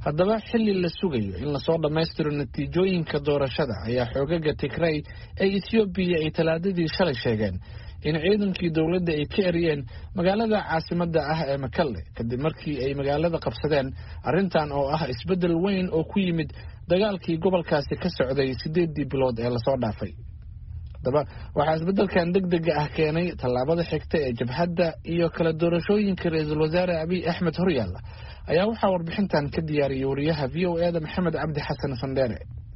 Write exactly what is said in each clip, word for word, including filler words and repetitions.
haddaba xilli la sugayo in lasoo dhammaystiro natiijooyinka doorashada ayaa xoogaga Tigray ee Ethiopia ay talaadadii shalay sheegeen in ciidankii dowladda ay ka eriyeen magaalada caasimadda ah ee Mekelle kadib markii ay magaalada qabsadeen arrintan oo ah isbeddel weyn oo ku yimid dagaalkii gobolkaasi ka socday sideedii bilood ee lasoo dhaafay. haddaba waxaa isbeddelkan degdega ah keenay tallaabada xigta ee jabhadda iyo kala doorashooyinka ra-iisul wasaare Abiy Ahmed Horyaalla ayaa waxaa warbixintan ka diyaariyay wariyaha V O A da Maxamed Cabdi Xasan Sandere.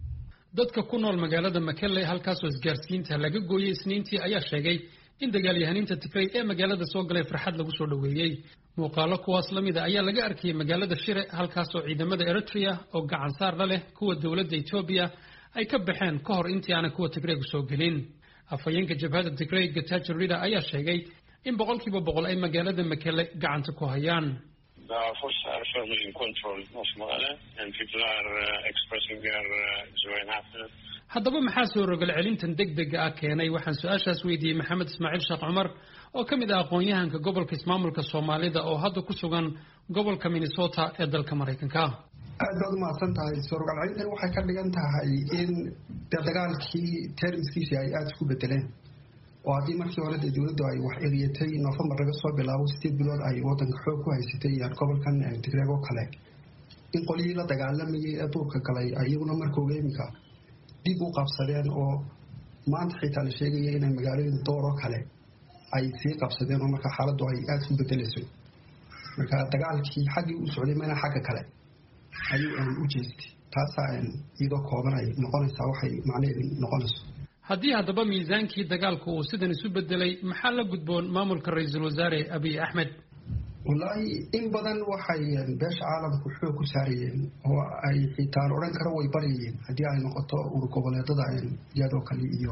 dadka ku nool magaalada Mekelle halkaasoo isgaarsiinta laga gooyay Isniintii ayaa sheegay in dagaalyahaninta Tigray ee magaalada soo galay farxad lagu soo dhaweeyay. muuqaalo kuwaas la mid ah ayaa laga arkayay magaalada Shire halkaasoo ciidamada Eritrea oo gacan saar la leh kuwa dowladda Ethiopia ay ka baxeen ka hor intii aan kuwa Tigray soo gelin. afayeenka jabhadda Tigray Getachew Reda ayaa sheegay in boqolkiiba boqol ay magaalada Mekelle gacanta ku hayaan. The forces are firmly in control of Mekelle and people are uh, expressing their uh, joy and happiness. haddaba maxaa soo rogal celintan degdega ah keenay waxaan su-aashaas weydiiyey Maxamed Ismaaciil Sheekh Cumar oo ka mid ah aqoon-yahanka gobolka ismaamulka Soomaalida oo hadda ku sugan gobolka Minnesota ee dalka Mareykanka. aad baad u mahadsan tahay. soo rogal celintan waxay ka dhigan tahay in dagaalkii termiskiisa ay aada isku bedeleen oo haddii markii hore dee dowladdu ay wax eriyatay November laga soo bilaabo sideed bilood ay waddanka xoog ku haysatay iyo gobolkan Tigray oo kale in qolihii la dagaalamayay ee duurka galay ayaguna markooga imika dib u qabsadeen oo maanta xitaa la sheegaya inay magaalooyin door oo kale ay sii qabsadeen oo marka xaaladdu ay aada isku bedelayso. marka dagaalkii xaggii u socday mana xagga kale ayuu u jeestay. taasaa iyadoo kooban ay noqonaysaa waxay macnaheedu noqonayso. haddii haddaba miisaankii dagaalku uu sidan isu bedelay maxaa la gudboon maamulka ra-iisul wasaare Abiy Ahmed? wallaahi in badan waxay beesha caalamku xoog ku saarayeen oo ay xitaan odhan karo way baryayeen haddii ay noqoto urur goboleedada iyadoo kale iyo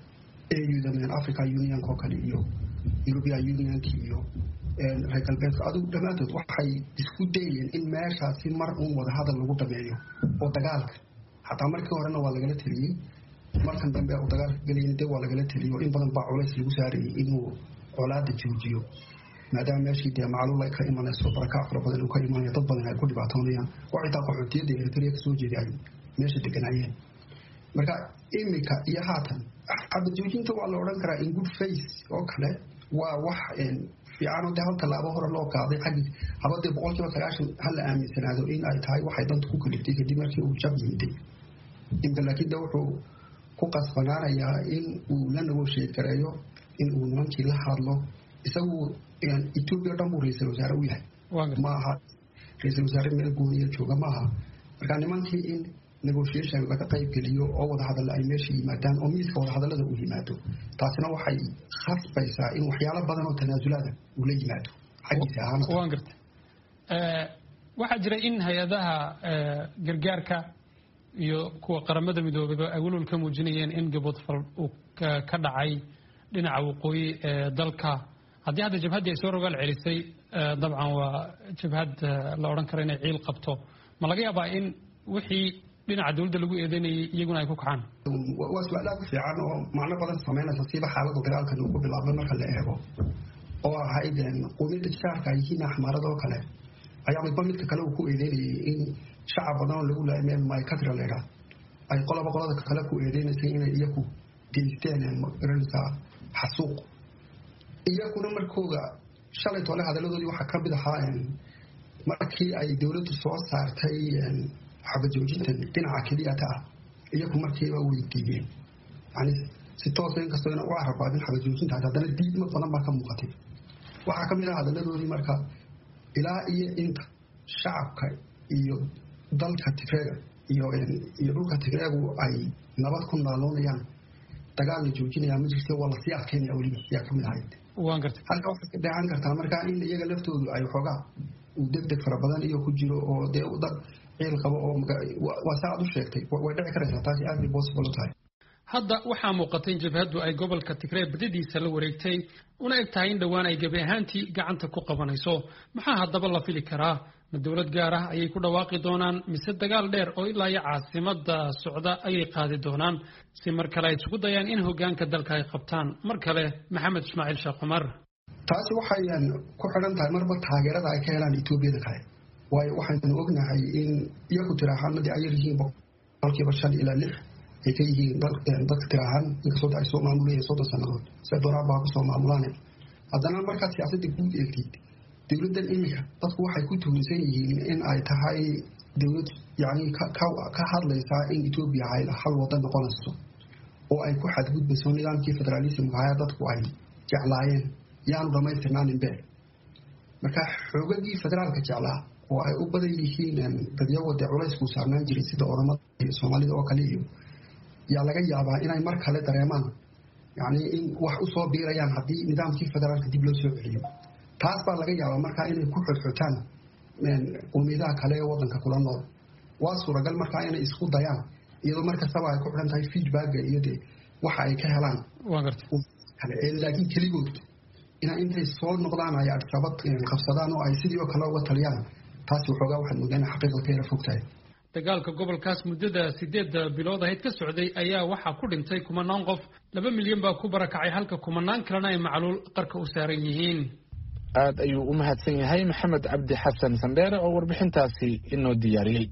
A U-da African Unionka oo kale iyo European Unionka iyo reer galbeedka adigu dhammaantood waxay isku dayeen in meeshaasi mar uun wada hadal lagu dhameeyo oo dagaalka xataa markii horena waa lagala teliyey markan dambe uu dagaalka galayna dee waa lagala teliyo in badan baa culays lagu saarayay inuu colaada joojiyo maadaama meeshii dee macluul ay ka imanayso barakac fara badan uu ka imanayo dad badan ay ku dhibaatoonayaan oo xitaa qaxootiyadda Eritrea ka soo jeeday ay meesha deganaayeen. marka imika iyo haatan hadda joojinta waa la odhan karaa in good face oo kale waa wax fiican oo dee hal tallaabo hore loo qaaday xaggii habadee boqolkiiba sagaashan hala aaminsanaado in ay tahay waxay danta ku kaliftay kadib markii uu jab yimiday. inta laakiin de wuxuu ku qasbanaanayaa in uu la negotiate gareeyo in uu nimankii la hadlo. isagu Ethiopia dhan buu ra-iisul wasaare u yahay ma aha ra-iisul wasaare meel gooniya jooga ma aha. marka nimankii in negotiation laga qayb geliyo oo wada hadal ay meesha yimaadaan oo miiska wada hadallada uu yimaado taasina waxay khasbaysaa in waxyaalo badan oo tanaasulaada uu la yimaado xaggiisa ahaan. waan gartay waxaa jira in hay-adaha gargaarka iyo kuwa qaramada midoobay ay walwal ka muujinayeen in gabadfal uu ka dhacay dhinaca waqooyi ee dalka. haddii hadda jabhaddii ay soo rogaal celisay dabcan waa jabhad la odhan karo inay ciil qabto ma laga yaabaa in wixii dhinaca dowladda lagu eedeynayay iyaguna ay ku kacaan? waa su-aal aad u fiican oo macno badan samaynaysa siiba xaaladda dagaalkan uu ku bilaabay marka la eego oo ahayd qowmiyadda shaarka ay yihiin axmaarada oo kale ayaa midba midka kale uu ku eedeynayay in shacab badan oo lagu laayay meel maykatra leedha ay qolaba qolada kale ku eedeynaysay inay iyaku geysteen magaranaysaa xasuuq. iyaguna markooda shalay tole hadaladoodii waxaa ka mid ahaa markii ay dowladdu soo saartay xabajoojinta dhinaca keliyata ah iyagu markiiba weydiiyeen yani si toosa inkastoo ina u carabaadin xabajoojinta haddana diidma badan baa ka muuqatay. waxaa ka mid ah hadaladoodii marka ilaa iyo inta shacabka iyo dalka Tigreega iyo iyo dhulka Tigreegu ay nabad ku naaloonayaan dagaal la joojinaya ma jirto waa la sii adkeynaya weliba yaa ka mid ahayd. waan gartay halka waxay ka dheehan kartaa marka in iyaga laftoodu ay xoogaa uu degdeg fara badan iyo ku jiro oo dee dad ciil qabo oo waa saa aad u sheegtay way dhici karaysaa taasi aad bay possible tahay. hadda waxaa muuqatay in jabhaddu ay gobolka Tigray badadiisa la wareegtay una eg tahay in dhowaan ay gabi ahaantii gacanta ku qabanayso. maxaa haddaba la fili karaa? ma dowlad gaar ah ayay ku dhawaaqi doonaan mise dagaal dheer oo ilaa iyo caasimada socda ayay qaadi doonaan si mar kale ay isugu dayaan in hoggaanka dalka ay qabtaan? mar kale Maxamed Ismaaciil Sheekh Cumar. taasi waxay ku xidhan tahay marba taageerada ay ka helaan Etoobiyada kale waayo waxaynu ognahay in iyagu tiraahaanadii ay yaryihiin boqolkiiba shan ilaa lix ay ka yihiin dadka tiraahaan inkastoo ay soo maamulayeen soddon sannadood se dooraabaa ku soo maamulaan haddana markaad siyaasadda guud eegtid dowladdan iminka dadku waxay ku tuhunsan yihiin in ay tahay dowlad yacni ka hadlaysaa in etoobiya ay hal waddan noqonayso oo ay ku xadgudbayso nidaamkii federaalismka haya dadku ay jeclaayeen yaanu dhammaystirnaanin bee marka xoogagii federaalka jeclaa oo ay u badan yihiin dadyawade culaysku saarnaan jiray sida oramada iyo soomaalida oo kale iyo yaa laga yaabaa inay mar kale dareemaan yacni in wax u soo biirayaan haddii nidaamkii federaalka dib loo soo celiyo taas baa laga yaabaa markaa inay ku xodxotaan qowmiyadaha kale ee waddanka kula nool waa suuragal markaa inay isku dayaan iyadoo mar kastaba ay ku xidhan tahay feedbacka iyo dee waxa ay ka helaan kale laakiin keligood inaa intay soo noqdaan ay adisabad qabsadaan oo ay sidii oo kale uga taliyaan taasi waxoogaa waxaad moodaa inay xaqiiqda ka yara fog tahay dagaalka gobolkaas muddada sideedda bilood ahayd ka socday ayaa waxaa ku dhintay kumanaan qof laba milyan baa ku barakacay halka kumanaan kalena ay macluul qarka u saaran yihiin aad ayuu u mahadsan yahay maxamed cabdi xasan sandheere oo warbixintaasi inoo diyaariyey.